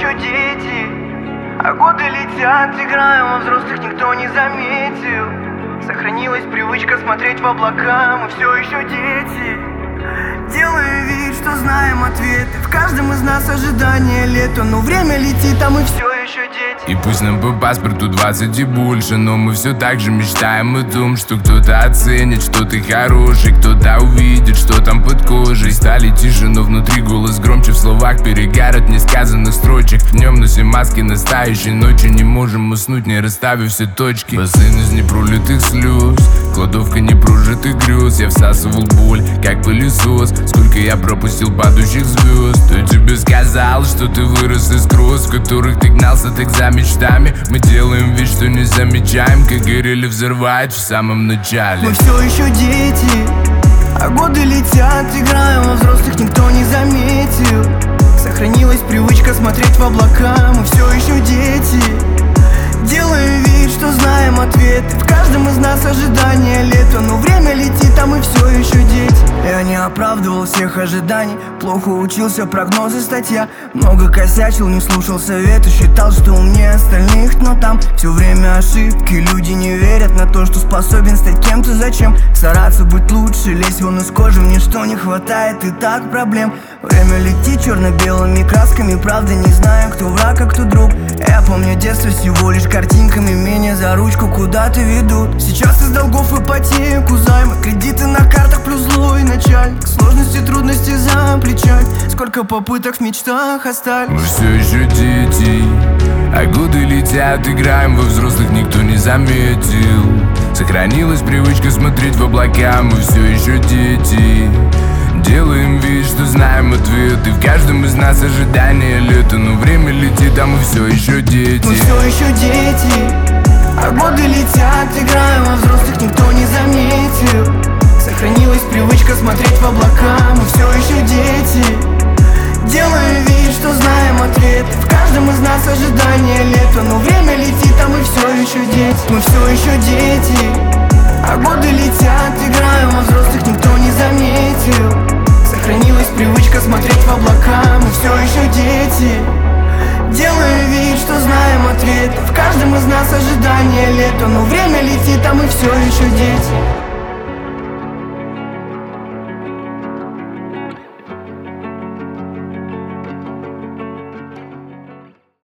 еще дети, а годы летят, играем во взрослых, никто не заметил. Сохранилась привычка смотреть в облака, мы все еще дети. Делаем вид, что знаем ответы, в каждом из нас ожидание лета, но время летит, а мы все еще дети. И пусть нам по паспорту 20 и больше, но мы все так же мечтаем о том, что кто-то оценит, что ты хороший, кто-то увидит, что там под кожей. Стали тише, но внутри голос громче, в словах перегар от несказанных строчек. Днем носим маски настоящей, ночью не можем уснуть, не расставив все точки. Бассейн из непролитых слез, кладовка непрожитых грез. Я всасывал боль, как пылесос. Сколько я пропустил падающих звезд. Кто тебе сказал, что ты вырос из гроз, в которых ты гнался так за мечтами? Мы делаем вид, что не замечаем, как горели взрывает в самом начале. Мы все еще дети, а годы летят, играем во взрослых, никто не заметил. Сохранилась привычка смотреть в облака, мы все еще дети. Делаем вид, что знаем ответы, в каждом из нас ожидание лета, но время летит, а мы все еще дети. Я не оправдывал всех ожиданий, плохо учился, прогнозы, статья. Много косячил, не слушал советы, считал, что умнее остальных, но там все время ошибки. Люди не верят на то, что способен стать кем-то. Зачем стараться быть лучше, лезть вон из кожи, мне что не хватает и так проблем. Время летит черно-белыми красками, правда не знаю, кто враг, а кто друг. Я помню детство всего лишь картинками, меня за ручку куда-то ведут. Сейчас из долгов ипотеку, займы, кредиты на картах плюс злой начальник. Сложности, трудности за плечами, сколько попыток в мечтах остались. Мы все еще дети, а годы летят, играем во взрослых, никто не заметил. Сохранилась привычка смотреть в облака, мы все еще дети. Делаем вид, что знаем ответы, в каждом из нас ожидание лета, но время летит, а мы все еще дети. Мы все еще дети, а годы летят, играем во взрослых, никто не заметил. Сохранилась привычка смотреть в облака, мы все еще дети. Делаем вид, что знаем ответы, в каждом из нас ожидание лета, но время летит, а мы все еще дети. Мы все еще дети, а годы летят, играем во взрослых, никто не заметил. Сохранилась привычка смотреть в облака, мы все еще дети. Делаем вид, что знаем ответы, в каждом из нас ожидание лета, но время летит, а мы все еще дети.